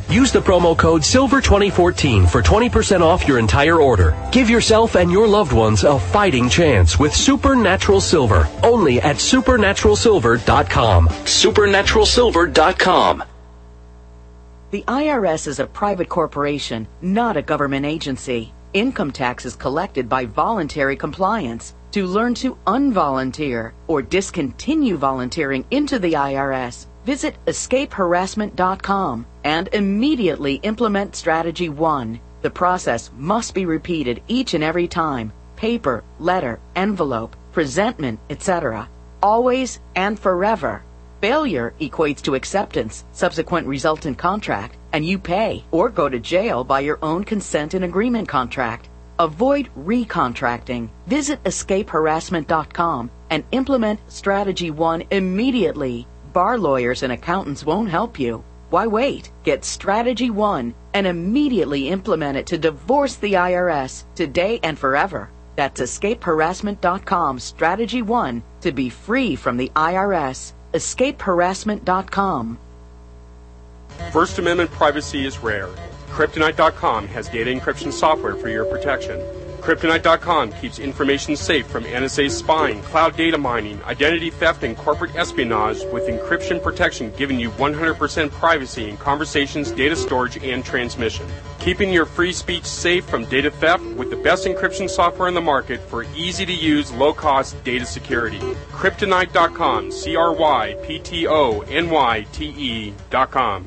Use the promo code silver twenty fourteen for twenty percent off your entire order. Give yourself and your loved ones a fighting chance with Supernatural Silver, only at supernatural silver dot com. supernatural silver dot com. The I R S is a private corporation, not a government agency. Income tax is collected by voluntary compliance. To learn to unvolunteer or discontinue volunteering into the I R S, visit escape harassment dot com and immediately implement Strategy one. The process must be repeated each and every time. Paper, letter, envelope, presentment, et cetera. Always and forever. Failure equates to acceptance, subsequent resultant contract, and you pay or go to jail by your own consent and agreement contract. Avoid recontracting. Visit escape harassment dot com and implement Strategy one immediately. Bar lawyers and accountants won't help you. Why wait? Get Strategy one and immediately implement it to divorce the I R S today and forever. That's escape harassment dot com Strategy one to be free from the I R S. escape harassment dot com. First Amendment privacy is rare. Kryptonite dot com has data encryption software for your protection. Kryptonite dot com keeps information safe from N S A spying, cloud data mining, identity theft, and corporate espionage with encryption protection giving you one hundred percent privacy in conversations, data storage, and transmission. Keeping your free speech safe from data theft with the best encryption software in the market for easy-to-use, low-cost data security. Kryptonite dot com, C R Y P T O N Y T E dot com.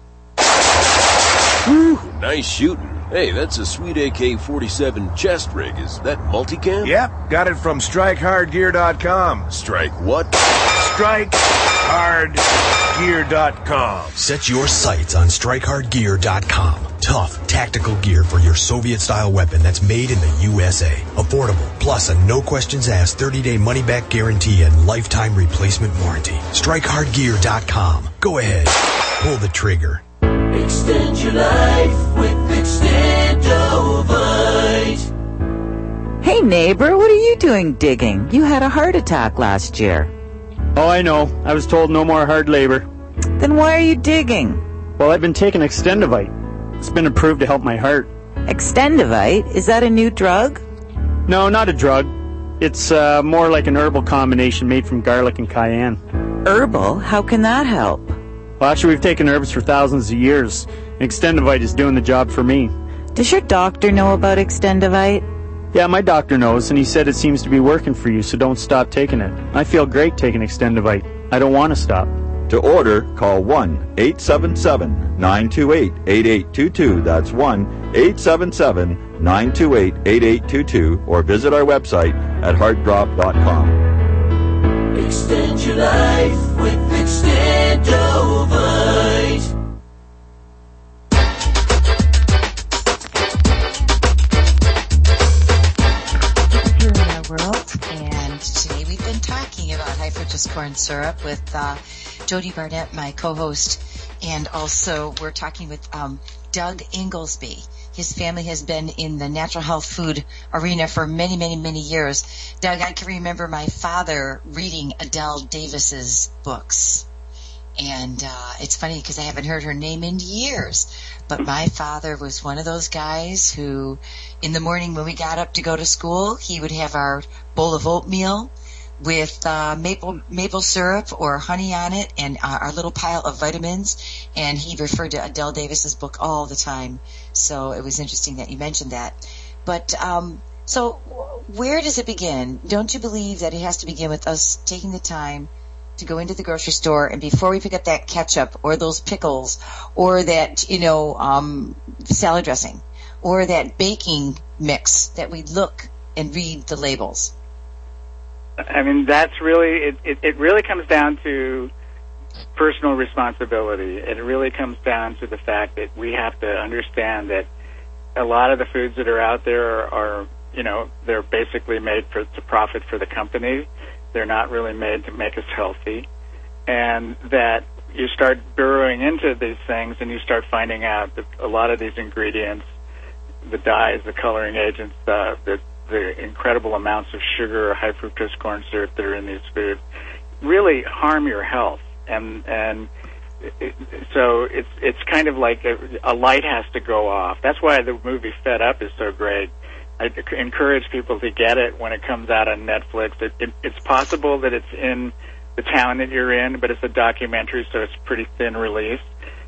Whew, nice shooting. Hey, that's a sweet A K forty-seven chest rig. Is that multicam? Yep, got it from strike hard gear dot com. Strike what? strike hard gear dot com. Set your sights on strike hard gear dot com. Tough, tactical gear for your Soviet-style weapon that's made in the U S A. Affordable, plus a no-questions-asked thirty-day money-back guarantee and lifetime replacement warranty. strike hard gear dot com. Go ahead, pull the trigger. Extend your life with Extendovite. Hey neighbor, what are you doing digging? You had a heart attack last year. Oh, I know. I was told no more hard labor. Then why are you digging? Well, I've been taking Extendovite. It's been approved to help my heart. Extendovite? Is that a new drug? No, not a drug. It's uh, more like an herbal combination made from garlic and cayenne. Herbal? How can that help? Well, actually, we've taken herbs for thousands of years. Extendovite is doing the job for me. Does your doctor know about Extendovite? Yeah, my doctor knows, and he said it seems to be working for you, so don't stop taking it. I feel great taking Extendovite. I don't want to stop. To order, call one eight seven seven, nine two eight, eight eight two two. That's one eight seven seven, nine two eight, eight eight two two, or visit our website at heart drop dot com. Extend your life with Extendovite. World, and today we've been talking about high fructose corn syrup with uh, Jody Barnett, my co-host, and also we're talking with um, Doug Inglesby. His family has been in the natural health food arena for many, many, many years. Doug, I can remember my father reading Adele Davis's books. And uh, it's funny because I haven't heard her name in years. But my father was one of those guys who, in the morning when we got up to go to school, he would have our bowl of oatmeal with uh, maple maple syrup or honey on it and uh, our little pile of vitamins. And he referred to Adele Davis's book all the time. So it was interesting that you mentioned that. But um, so where does it begin? Don't you believe that it has to begin with us taking the time to go into the grocery store, and before we pick up that ketchup or those pickles or that, you know, um, salad dressing or that baking mix, that we look and read the labels? I mean, that's really, it, it, it really comes down to personal responsibility. It really comes down to the fact that we have to understand that a lot of the foods that are out there are, are you know, they're basically made for to profit for the company. They're not really made to make us healthy. And that you start burrowing into these things and you start finding out that a lot of these ingredients, the dyes, the coloring agents, uh, the, the incredible amounts of sugar or high fructose corn syrup that are in these foods really harm your health. And, and it, so it's it's kind of like a, a light has to go off. That's why the movie Fed Up is so great. I encourage people to get it when it comes out on Netflix. It, it, it's possible that it's in the town that you're in, but it's a documentary, so it's pretty thin release.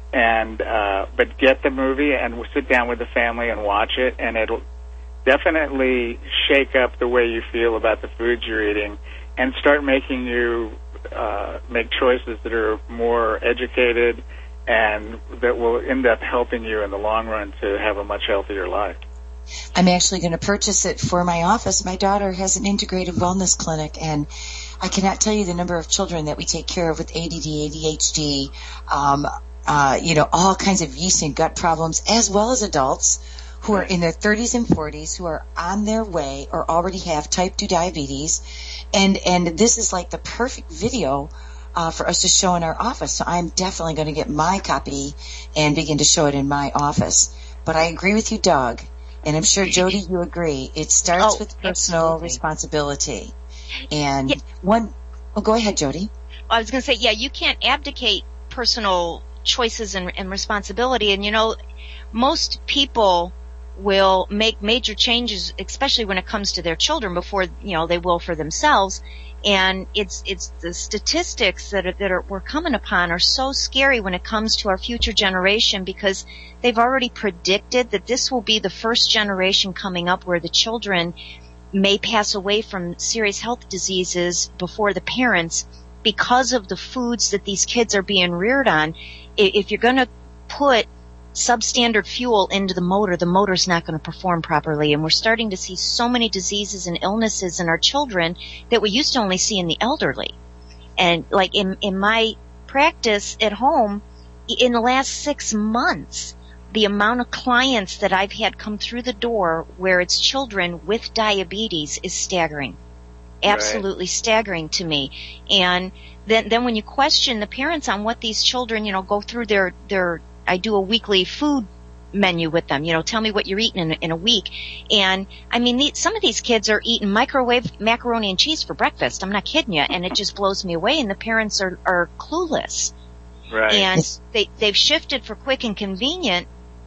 And uh, but get the movie and sit down with the family and watch it, and it'll definitely shake up the way you feel about the foods you're eating, and start making you uh, make choices that are more educated and that will end up helping you in the long run to have a much healthier life. I'm actually going to purchase it for my office. My daughter has an integrative wellness clinic, and I cannot tell you the number of children that we take care of with A D D, A D H D, um, uh, you know, all kinds of yeast and gut problems, as well as adults who are in their thirties and forties who are on their way or already have type two diabetes. And, and this is like the perfect video uh, for us to show in our office. So I'm definitely going to get my copy and begin to show it in my office. But I agree with you, Doug. And I'm sure, Jody, you agree. It starts oh, with personal absolutely. responsibility. And yeah. one, oh, go ahead, Jody. I was going to say, yeah, you can't abdicate personal choices and, and responsibility. And, you know, most people will make major changes, especially when it comes to their children, before, you know, they will for themselves. And it's it's the statistics that are, that are, we're coming upon are so scary when it comes to our future generation, because they've already predicted that this will be the first generation coming up where the children may pass away from serious health diseases before the parents because of the foods that these kids are being reared on. If you're going to put substandard fuel into the motor, the motor's not going to perform properly. And we're starting to see so many diseases and illnesses in our children that we used to only see in the elderly. And like in, in my practice at home, in the last six months, the amount of clients that I've had come through the door where it's children with diabetes is staggering. Absolutely right. Staggering to me. And then, then when you question the parents on what these children, you know, go through their, their, I do a weekly food menu with them. You know, tell me what you're eating in, in a week. And, I mean, the, some of these kids are eating microwave macaroni and cheese for breakfast. I'm not kidding you. And it just blows me away. And the parents are, are clueless. Right. And they, they've shifted for quick and convenient.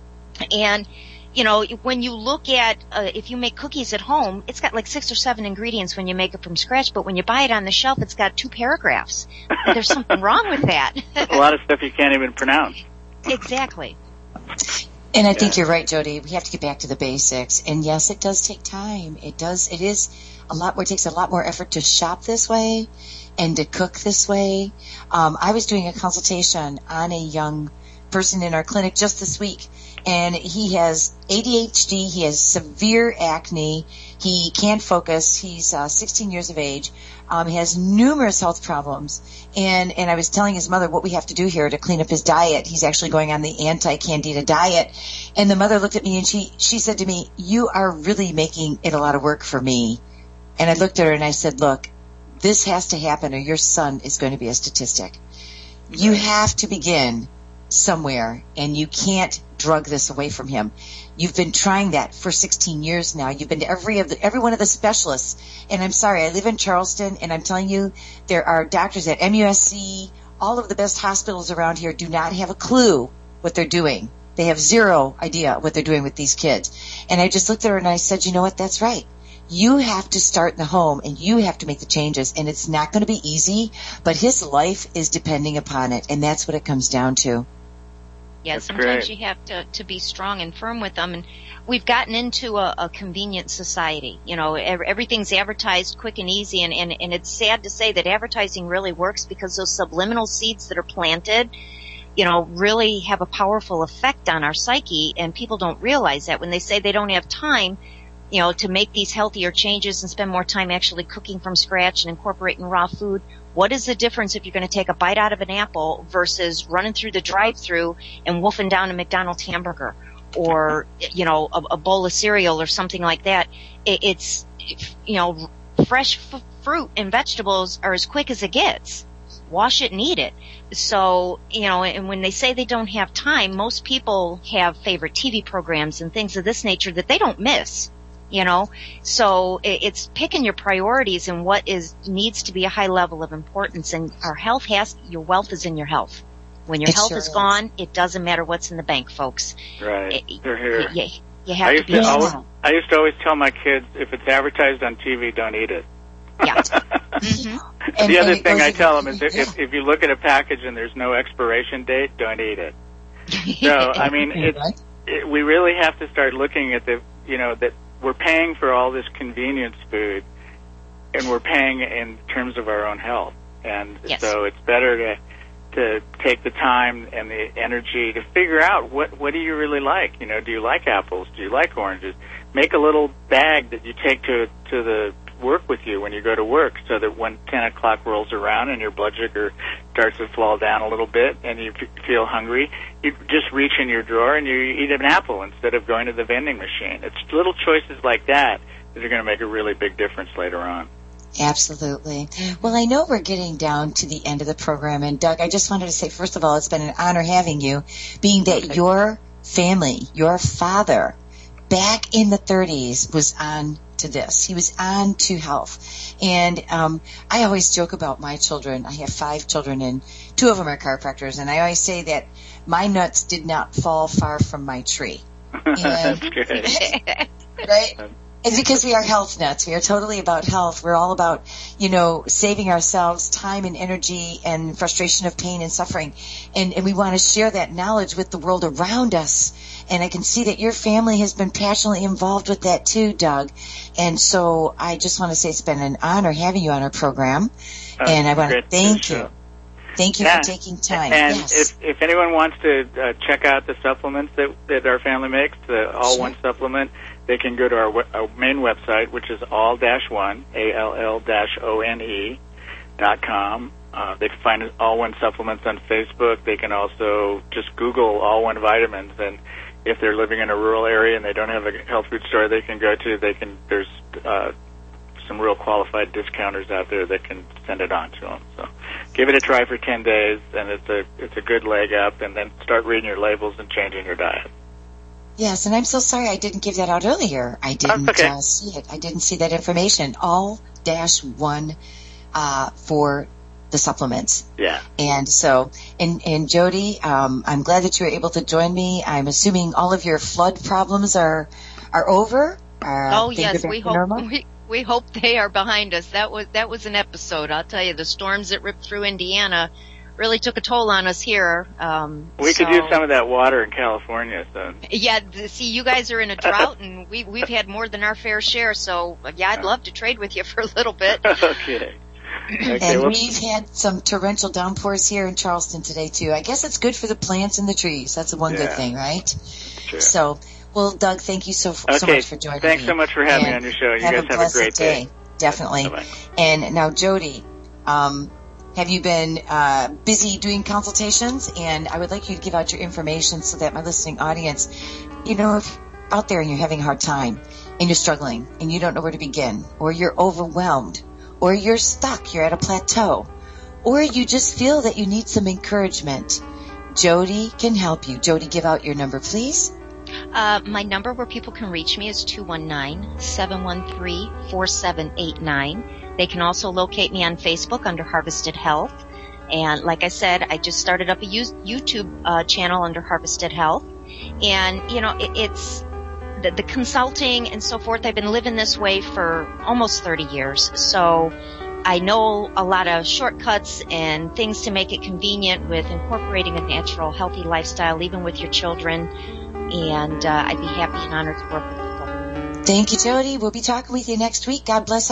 And, you know, when you look at, uh, if you make cookies at home, it's got like six or seven ingredients when you make it from scratch. But when you buy it on the shelf, it's got two paragraphs. There's something wrong with that. A lot of stuff you can't even pronounce. Exactly. And I think you're right, Jody. We have to get back to the basics. And yes, it does take time. It does. It is a lot more. It takes a lot more effort to shop this way and to cook this way. Um, I was doing a consultation on a young person in our clinic just this week, and he has A D H D. He has severe acne. He can't focus. He's uh, sixteen years of age. Um, he has numerous health problems. And, and I was telling his mother what we have to do here to clean up his diet. He's actually going on the anti-candida diet. And the mother looked at me and she, she said to me, "You are really making it a lot of work for me." And I looked at her and I said, "Look, this has to happen or your son is going to be a statistic. You have to begin somewhere, and you can't drug this away from him. You've been trying that for sixteen years now. You've been to every of the, every one of the specialists. And I'm sorry, I live in Charleston, and I'm telling you, there are doctors at M U S C, all of the best hospitals around here do not have a clue what they're doing. They have zero idea what they're doing with these kids." And I just looked at her and I said, "You know what? That's right. You have to start in the home, and you have to make the changes, and it's not going to be easy, but his life is depending upon it, and that's what it comes down to." Yeah, That's sometimes great. you have to, to be strong and firm with them. And we've gotten into a, a convenient society. You know, ev- everything's advertised quick and easy. And, and, and it's sad to say that advertising really works, because those subliminal seeds that are planted, you know, really have a powerful effect on our psyche. And people don't realize that when they say they don't have time, you know, to make these healthier changes and spend more time actually cooking from scratch and incorporating raw food. What is the difference if you're going to take a bite out of an apple versus running through the drive-thru and wolfing down a McDonald's hamburger, or, you know, a, a bowl of cereal or something like that? It, it's, you know, fresh f- fruit and vegetables are as quick as it gets. Wash it and eat it. So, you know, and when they say they don't have time, most people have favorite T V programs and things of this nature that they don't miss. You know, so it's picking your priorities and what is needs to be a high level of importance. And our health has, your wealth is in your health. When your It health sure is is. gone, it doesn't matter what's in the bank, folks. Right. It- They're here. You, you have I to used be to always, strong. I used to always tell my kids, if it's advertised on T V, don't eat it. Yeah. Mm-hmm. And- the other and it thing goes I even- tell them is if, if, if you look at a package and there's no expiration date, don't eat it. So, I mean, it, it, we really have to start looking at the, you know, that we're paying for all this convenience food, and we're paying in terms of our own health. And Yes. so it's better to to take the time and the energy to figure out what what do you really like. You know, do you like apples? Do you like oranges? Make a little bag that you take to to the work with you when you go to work, so that when ten o'clock rolls around and your blood sugar starts to fall down a little bit and you f- feel hungry, you just reach in your drawer and you eat an apple instead of going to the vending machine. It's little choices like that that are going to make a really big difference later on. Absolutely. Well, I know we're getting down to the end of the program, and Doug, I just wanted to say, first of all, it's been an honor having you, being that Okay. your family, your father, back in the thirties was on to this. He was on to health. And um, I always joke about my children. I have five children, and two of them are chiropractors, and I always say that my nuts did not fall far from my tree. That's good. Right? It's because we are health nuts. We are totally about health. We're all about, you know, saving ourselves time and energy and frustration of pain and suffering. And, and we want to share that knowledge with the world around us. And I can see that your family has been passionately involved with that too, Doug. And so I just want to say it's been an honor having you on our program. Uh, and I want to great thank show. you. Thank you Yeah. for taking time. And yes. if, if anyone wants to uh, check out the supplements that, that our family makes, the All One supplement, they can go to our, we- our main website, which is all dash one, A L L dash O N E dot com. Uh, they can find All One supplements on Facebook. They can also just Google All One vitamins, and if they're living in a rural area and they don't have a health food store they can go to, they can. There's uh, some real qualified discounters out there that can send it on to them. So give it a try for ten days, and it's a it's a good leg up. And then start reading your labels and changing your diet. Yes, and I'm so sorry I didn't give that out earlier. I didn't okay. uh, see it. I didn't see that information. All dash one uh, for the supplements. Yeah. And so, and, and Jody, um, I'm glad that you were able to join me. I'm assuming all of your flood problems are are over. Are, Oh things are yes, back we to hope normal? we, we hope they are behind us. That was that was an episode. I'll tell you, the storms that ripped through Indiana really took a toll on us here. Um, We so, could use some of that water in California. So Yeah, th- see, you guys are in a drought, and we we've had more than our fair share. So yeah, I'd love to trade with you for a little bit. okay. Okay, And well, we've had some torrential downpours here in Charleston today too. I guess it's good for the plants and the trees. That's the one Yeah. good thing, right? Sure. So, well, Doug, thank you so so Okay, much for joining thanks me. so much for having me And on your show. You have guys a have a blessed great day. Definitely. Bye-bye. And now, Jody, um, have you been uh, busy doing consultations? And I would like you to give out your information so that my listening audience, you know, if you're out there and you're having a hard time and you're struggling and you don't know where to begin, or you're overwhelmed, or you're stuck, you're at a plateau, or you just feel that you need some encouragement, Jody can help you. Jody, give out your number, please. Uh, my number where people can reach me is two one nine, seven one three, four seven eight nine. They can also locate me on Facebook under Harvested Health. And like I said, I just started up a YouTube uh, channel under Harvested Health. And, you know, it, it's the, the consulting and so forth. I've been living this way for almost thirty years. So I know a lot of shortcuts and things to make it convenient with incorporating a natural, healthy lifestyle, even with your children. And uh, I'd be happy and honored to work with people. Thank you, Jody. We'll be talking with you next week. God bless